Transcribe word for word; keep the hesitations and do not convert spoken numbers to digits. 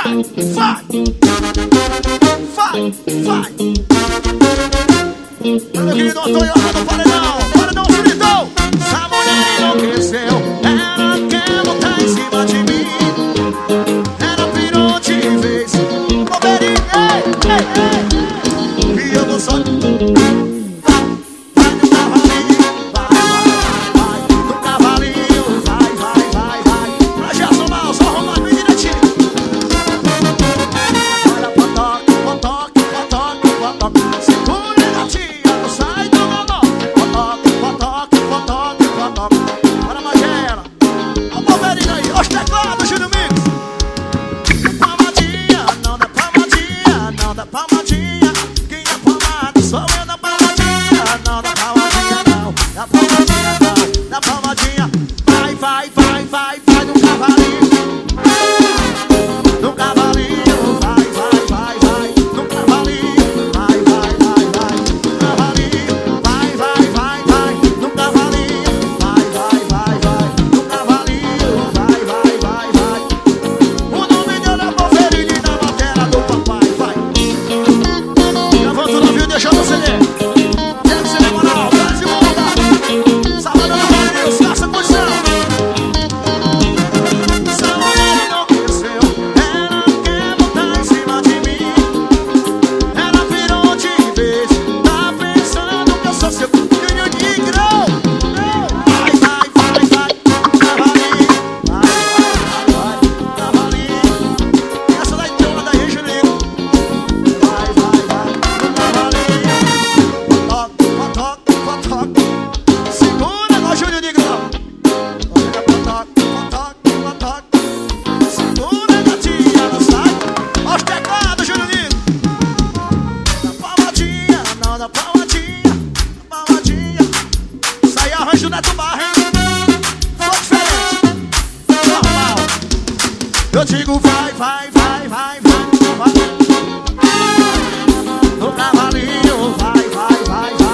vai, vai, vai, vai. Meu querido Antônio, do paredão, paredão solidão. Essa mulher enlouqueceu, ela quer botar em cima de mim. Ela virou de vez, Bombeirinho, ei, ei, ei. E eu tô só... Eu digo vai, vai, vai, vai, vai, vai. No cavalinho, vai, vai, vai, vai.